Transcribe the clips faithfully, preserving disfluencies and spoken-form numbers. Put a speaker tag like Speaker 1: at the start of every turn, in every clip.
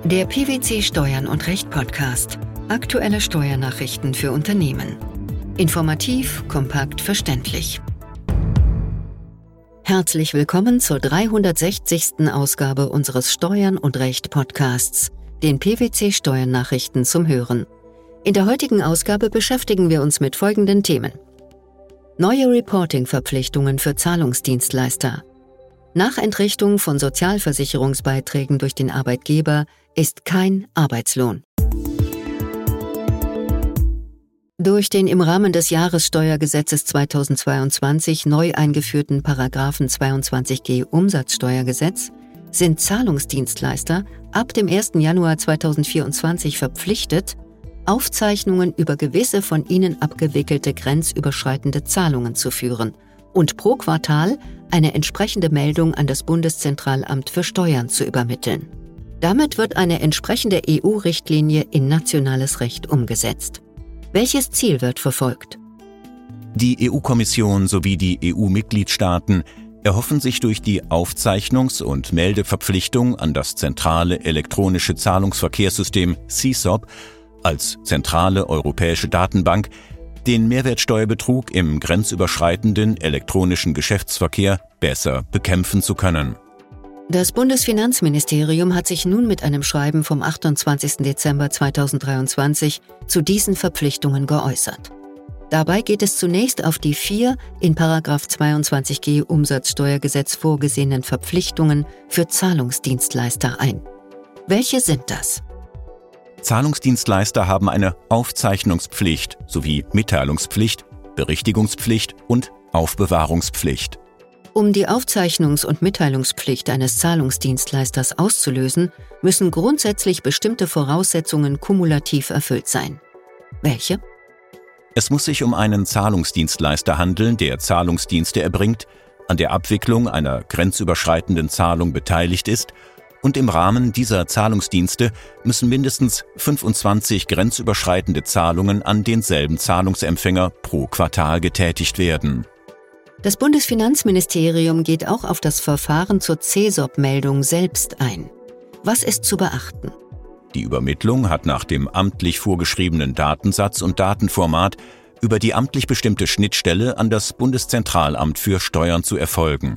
Speaker 1: Der P W C Steuern und Recht Podcast. Aktuelle Steuernachrichten für Unternehmen. Informativ, kompakt, verständlich. Herzlich willkommen zur dreihundertsechzigsten Ausgabe unseres Steuern und Recht Podcasts, den P W C Steuernachrichten zum Hören. In der heutigen Ausgabe beschäftigen wir uns mit folgenden Themen. Neue Reporting-Verpflichtungen für Zahlungsdienstleister. Nachentrichtung von Sozialversicherungsbeiträgen durch den Arbeitgeber ist kein Arbeitslohn. Durch den im Rahmen des Jahressteuergesetzes zweitausendzweiundzwanzig neu eingeführten Paragraphen zweiundzwanzig g Umsatzsteuergesetz sind Zahlungsdienstleister ab dem ersten Januar zweitausendvierundzwanzig verpflichtet, Aufzeichnungen über gewisse von ihnen abgewickelte grenzüberschreitende Zahlungen zu führen und pro Quartal eine entsprechende Meldung an das Bundeszentralamt für Steuern zu übermitteln. Damit wird eine entsprechende E U-Richtlinie in nationales Recht umgesetzt. Welches Ziel wird verfolgt?
Speaker 2: Die E U-Kommission sowie die E U-Mitgliedstaaten erhoffen sich durch die Aufzeichnungs- und Meldeverpflichtung an das zentrale elektronische Zahlungsverkehrssystem C S O P als zentrale europäische Datenbank den Mehrwertsteuerbetrug im grenzüberschreitenden elektronischen Geschäftsverkehr besser bekämpfen zu können.
Speaker 1: Das Bundesfinanzministerium hat sich nun mit einem Schreiben vom achtundzwanzigsten Dezember zweitausenddreiundzwanzig zu diesen Verpflichtungen geäußert. Dabei geht es zunächst auf die vier in Paragraph zweiundzwanzig g Umsatzsteuergesetz vorgesehenen Verpflichtungen für Zahlungsdienstleister ein. Welche sind das?
Speaker 2: Zahlungsdienstleister haben eine Aufzeichnungspflicht sowie Mitteilungspflicht, Berichtigungspflicht und Aufbewahrungspflicht.
Speaker 1: Um die Aufzeichnungs- und Mitteilungspflicht eines Zahlungsdienstleisters auszulösen, müssen grundsätzlich bestimmte Voraussetzungen kumulativ erfüllt sein. Welche?
Speaker 2: Es muss sich um einen Zahlungsdienstleister handeln, der Zahlungsdienste erbringt, an der Abwicklung einer grenzüberschreitenden Zahlung beteiligt ist, und im Rahmen dieser Zahlungsdienste müssen mindestens fünfundzwanzig grenzüberschreitende Zahlungen an denselben Zahlungsempfänger pro Quartal getätigt werden.
Speaker 1: Das Bundesfinanzministerium geht auch auf das Verfahren zur C S O P-Meldung selbst ein. Was ist zu beachten?
Speaker 2: Die Übermittlung hat nach dem amtlich vorgeschriebenen Datensatz und Datenformat über die amtlich bestimmte Schnittstelle an das Bundeszentralamt für Steuern zu erfolgen.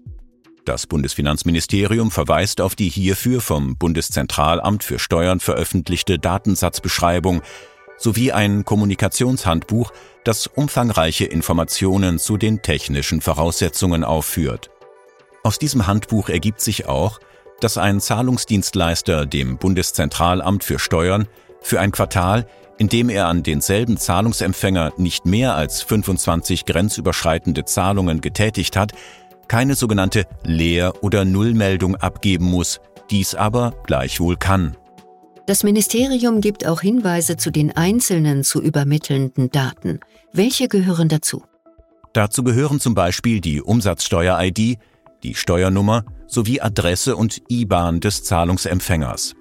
Speaker 2: Das Bundesfinanzministerium verweist auf die hierfür vom Bundeszentralamt für Steuern veröffentlichte Datensatzbeschreibung sowie ein Kommunikationshandbuch, das umfangreiche Informationen zu den technischen Voraussetzungen aufführt. Aus diesem Handbuch ergibt sich auch, dass ein Zahlungsdienstleister dem Bundeszentralamt für Steuern für ein Quartal, in dem er an denselben Zahlungsempfänger nicht mehr als fünfundzwanzig grenzüberschreitende Zahlungen getätigt hat, keine sogenannte Leer- oder Nullmeldung abgeben muss, dies aber gleichwohl kann.
Speaker 1: Das Ministerium gibt auch Hinweise zu den einzelnen zu übermittelnden Daten. Welche gehören dazu?
Speaker 2: Dazu gehören zum Beispiel die Umsatzsteuer-I D, die Steuernummer sowie Adresse und I B A N des Zahlungsempfängers.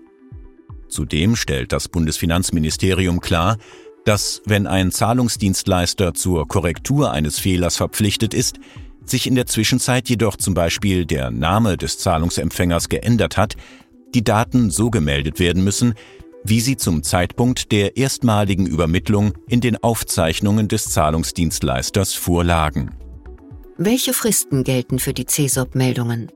Speaker 2: Zudem stellt das Bundesfinanzministerium klar, dass, wenn ein Zahlungsdienstleister zur Korrektur eines Fehlers verpflichtet ist, sich in der Zwischenzeit jedoch zum Beispiel der Name des Zahlungsempfängers geändert hat, die Daten so gemeldet werden müssen, wie sie zum Zeitpunkt der erstmaligen Übermittlung in den Aufzeichnungen des Zahlungsdienstleisters vorlagen.
Speaker 1: Welche Fristen gelten für die C S O P-Meldungen?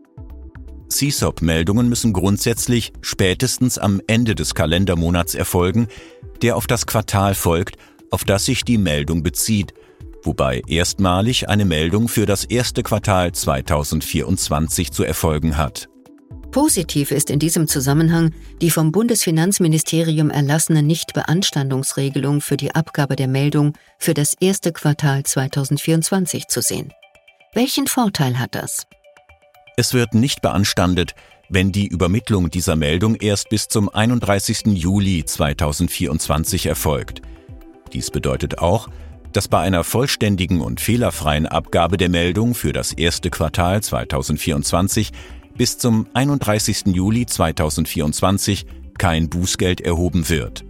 Speaker 2: C S O P-Meldungen müssen grundsätzlich spätestens am Ende des Kalendermonats erfolgen, der auf das Quartal folgt, auf das sich die Meldung bezieht, wobei erstmalig eine Meldung für das erste Quartal zweitausendvierundzwanzig zu erfolgen hat.
Speaker 1: Positiv ist in diesem Zusammenhang die vom Bundesfinanzministerium erlassene Nichtbeanstandungsregelung für die Abgabe der Meldung für das erste Quartal zweitausendvierundzwanzig zu sehen. Welchen Vorteil hat das?
Speaker 2: Es wird nicht beanstandet, wenn die Übermittlung dieser Meldung erst bis zum einunddreißigsten Juli zweitausendvierundzwanzig erfolgt. Dies bedeutet auch, dass bei einer vollständigen und fehlerfreien Abgabe der Meldung für das erste Quartal zweitausendvierundzwanzig bis zum einunddreißigsten Juli zweitausendvierundzwanzig kein Bußgeld erhoben wird.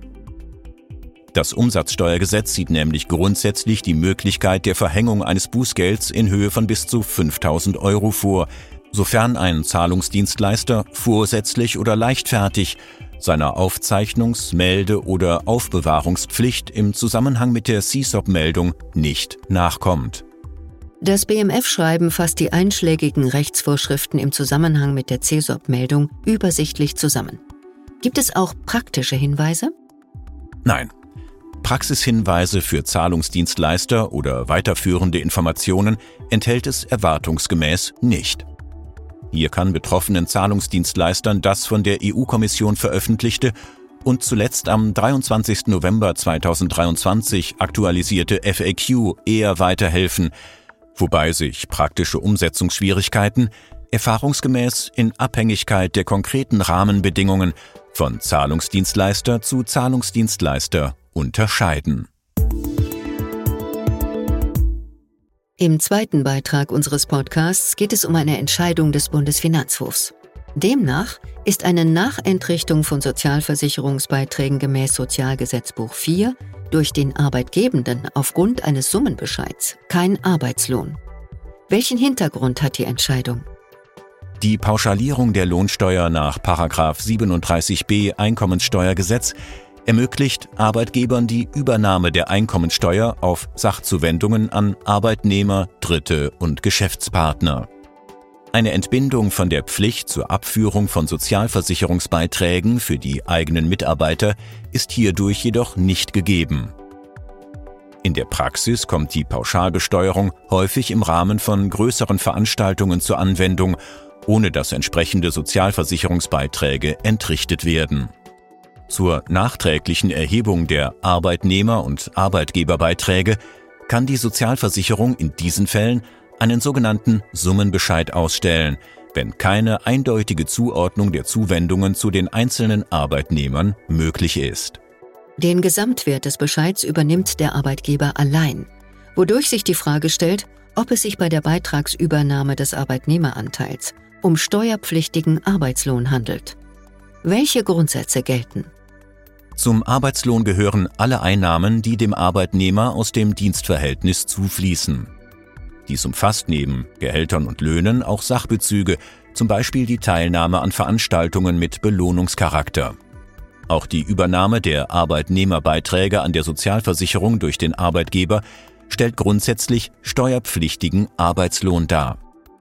Speaker 2: Das Umsatzsteuergesetz sieht nämlich grundsätzlich die Möglichkeit der Verhängung eines Bußgelds in Höhe von bis zu fünftausend Euro vor, sofern ein Zahlungsdienstleister vorsätzlich oder leichtfertig seiner Aufzeichnungs-, Melde- oder Aufbewahrungspflicht im Zusammenhang mit der C S O P-Meldung nicht nachkommt.
Speaker 1: Das B M F-Schreiben fasst die einschlägigen Rechtsvorschriften im Zusammenhang mit der C S O P-Meldung übersichtlich zusammen. Gibt es auch praktische Hinweise?
Speaker 2: Nein. Praxishinweise für Zahlungsdienstleister oder weiterführende Informationen enthält es erwartungsgemäß nicht. Hier kann betroffenen Zahlungsdienstleistern das von der E U-Kommission veröffentlichte und zuletzt am dreiundzwanzigsten November zweitausenddreiundzwanzig aktualisierte F A Q eher weiterhelfen, wobei sich praktische Umsetzungsschwierigkeiten erfahrungsgemäß in Abhängigkeit der konkreten Rahmenbedingungen von Zahlungsdienstleister zu Zahlungsdienstleister unterscheiden.
Speaker 1: Im zweiten Beitrag unseres Podcasts geht es um eine Entscheidung des Bundesfinanzhofs. Demnach ist eine Nachentrichtung von Sozialversicherungsbeiträgen gemäß Sozialgesetzbuch vier durch den Arbeitgebenden aufgrund eines Summenbescheids kein Arbeitslohn. Welchen Hintergrund hat die Entscheidung?
Speaker 2: Die Pauschalierung der Lohnsteuer nach Paragraph siebenunddreißig b Einkommensteuergesetz ermöglicht Arbeitgebern die Übernahme der Einkommensteuer auf Sachzuwendungen an Arbeitnehmer, Dritte und Geschäftspartner. Eine Entbindung von der Pflicht zur Abführung von Sozialversicherungsbeiträgen für die eigenen Mitarbeiter ist hierdurch jedoch nicht gegeben. In der Praxis kommt die Pauschalbesteuerung häufig im Rahmen von größeren Veranstaltungen zur Anwendung, ohne dass entsprechende Sozialversicherungsbeiträge entrichtet werden. Zur nachträglichen Erhebung der Arbeitnehmer- und Arbeitgeberbeiträge kann die Sozialversicherung in diesen Fällen einen sogenannten Summenbescheid ausstellen, wenn keine eindeutige Zuordnung der Zuwendungen zu den einzelnen Arbeitnehmern möglich ist.
Speaker 1: Den Gesamtwert des Bescheids übernimmt der Arbeitgeber allein, wodurch sich die Frage stellt, ob es sich bei der Beitragsübernahme des Arbeitnehmeranteils um steuerpflichtigen Arbeitslohn handelt. Welche Grundsätze gelten?
Speaker 2: Zum Arbeitslohn gehören alle Einnahmen, die dem Arbeitnehmer aus dem Dienstverhältnis zufließen. Dies umfasst neben Gehältern und Löhnen auch Sachbezüge, zum Beispiel die Teilnahme an Veranstaltungen mit Belohnungscharakter. Auch die Übernahme der Arbeitnehmerbeiträge an der Sozialversicherung durch den Arbeitgeber stellt grundsätzlich steuerpflichtigen Arbeitslohn dar.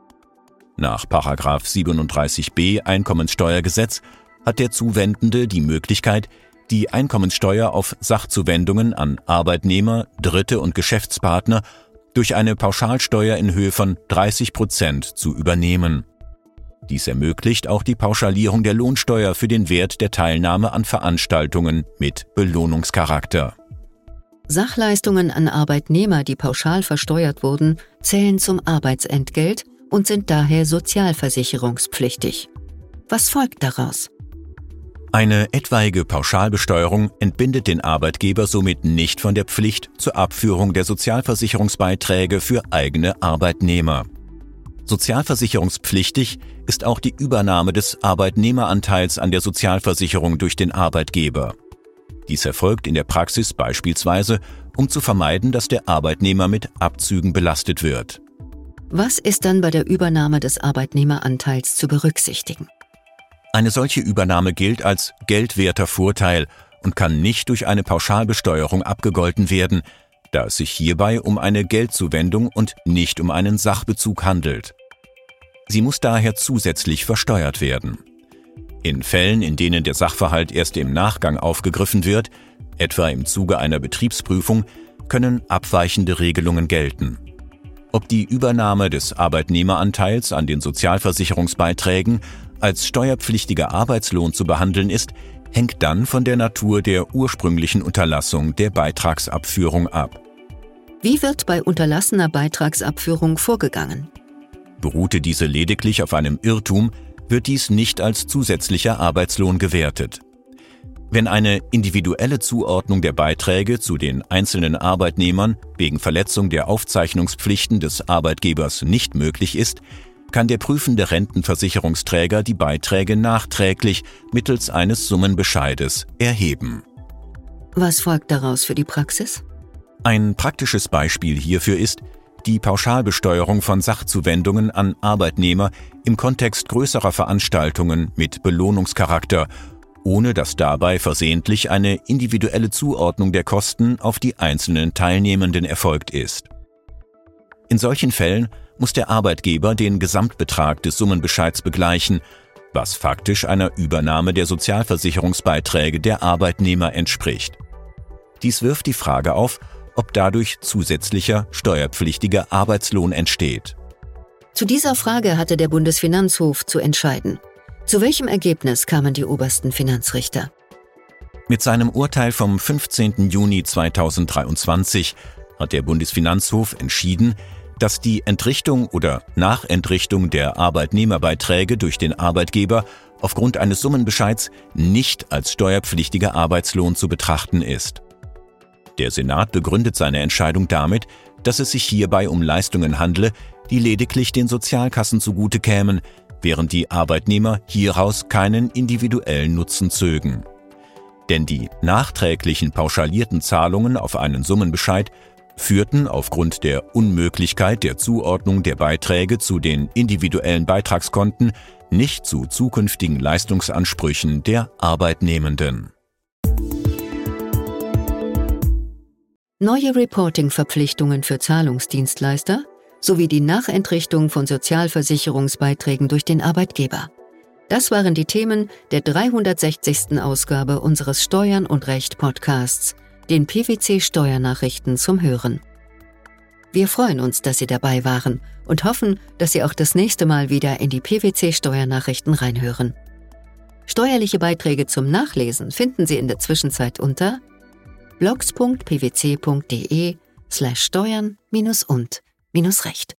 Speaker 2: Nach Paragraph siebenunddreißig b Einkommensteuergesetz hat der Zuwendende die Möglichkeit, die Einkommensteuer auf Sachzuwendungen an Arbeitnehmer, Dritte und Geschäftspartner durch eine Pauschalsteuer in Höhe von dreißig Prozent zu übernehmen. Dies ermöglicht auch die Pauschalierung der Lohnsteuer für den Wert der Teilnahme an Veranstaltungen mit Belohnungscharakter.
Speaker 1: Sachleistungen an Arbeitnehmer, die pauschal versteuert wurden, zählen zum Arbeitsentgelt und sind daher sozialversicherungspflichtig. Was folgt daraus?
Speaker 2: Eine etwaige Pauschalbesteuerung entbindet den Arbeitgeber somit nicht von der Pflicht zur Abführung der Sozialversicherungsbeiträge für eigene Arbeitnehmer. Sozialversicherungspflichtig ist auch die Übernahme des Arbeitnehmeranteils an der Sozialversicherung durch den Arbeitgeber. Dies erfolgt in der Praxis beispielsweise, um zu vermeiden, dass der Arbeitnehmer mit Abzügen belastet wird.
Speaker 1: Was ist dann bei der Übernahme des Arbeitnehmeranteils zu berücksichtigen?
Speaker 2: Eine solche Übernahme gilt als geldwerter Vorteil und kann nicht durch eine Pauschalbesteuerung abgegolten werden, da es sich hierbei um eine Geldzuwendung und nicht um einen Sachbezug handelt. Sie muss daher zusätzlich versteuert werden. In Fällen, in denen der Sachverhalt erst im Nachgang aufgegriffen wird, etwa im Zuge einer Betriebsprüfung, können abweichende Regelungen gelten. Ob die Übernahme des Arbeitnehmeranteils an den Sozialversicherungsbeiträgen als steuerpflichtiger Arbeitslohn zu behandeln ist, hängt dann von der Natur der ursprünglichen Unterlassung der Beitragsabführung ab.
Speaker 1: Wie wird bei unterlassener Beitragsabführung vorgegangen?
Speaker 2: Beruhte diese lediglich auf einem Irrtum, wird dies nicht als zusätzlicher Arbeitslohn gewertet. Wenn eine individuelle Zuordnung der Beiträge zu den einzelnen Arbeitnehmern wegen Verletzung der Aufzeichnungspflichten des Arbeitgebers nicht möglich ist, kann der prüfende Rentenversicherungsträger die Beiträge nachträglich mittels eines Summenbescheides erheben.
Speaker 1: Was folgt daraus für die Praxis?
Speaker 2: Ein praktisches Beispiel hierfür ist die Pauschalbesteuerung von Sachzuwendungen an Arbeitnehmer im Kontext größerer Veranstaltungen mit Belohnungscharakter ohne dass dabei versehentlich eine individuelle Zuordnung der Kosten auf die einzelnen Teilnehmenden erfolgt ist. In solchen Fällen muss der Arbeitgeber den Gesamtbetrag des Summenbescheids begleichen, was faktisch einer Übernahme der Sozialversicherungsbeiträge der Arbeitnehmer entspricht. Dies wirft die Frage auf, ob dadurch zusätzlicher steuerpflichtiger Arbeitslohn entsteht.
Speaker 1: Zu dieser Frage hatte der Bundesfinanzhof zu entscheiden. Zu welchem Ergebnis kamen die obersten Finanzrichter?
Speaker 2: Mit seinem Urteil vom fünfzehnten Juni zweitausenddreiundzwanzig hat der Bundesfinanzhof entschieden, dass die Entrichtung oder Nachentrichtung der Arbeitnehmerbeiträge durch den Arbeitgeber aufgrund eines Summenbescheids nicht als steuerpflichtiger Arbeitslohn zu betrachten ist. Der Senat begründet seine Entscheidung damit, dass es sich hierbei um Leistungen handle, die lediglich den Sozialkassen zugute kämen, während die Arbeitnehmer hieraus keinen individuellen Nutzen zögen. Denn die nachträglichen pauschalierten Zahlungen auf einen Summenbescheid führten aufgrund der Unmöglichkeit der Zuordnung der Beiträge zu den individuellen Beitragskonten nicht zu zukünftigen Leistungsansprüchen der Arbeitnehmenden.
Speaker 1: Neue Reporting-Verpflichtungen für Zahlungsdienstleister sowie die Nachentrichtung von Sozialversicherungsbeiträgen durch den Arbeitgeber. Das waren die Themen der dreihundertsechzigsten Ausgabe unseres Steuern und Recht Podcasts, den P W C Steuernachrichten zum Hören. Wir freuen uns, dass Sie dabei waren und hoffen, dass Sie auch das nächste Mal wieder in die P W C Steuernachrichten reinhören. Steuerliche Beiträge zum Nachlesen finden Sie in der Zwischenzeit unter blogs punkt p w c punkt d e slash steuern minus und minus recht.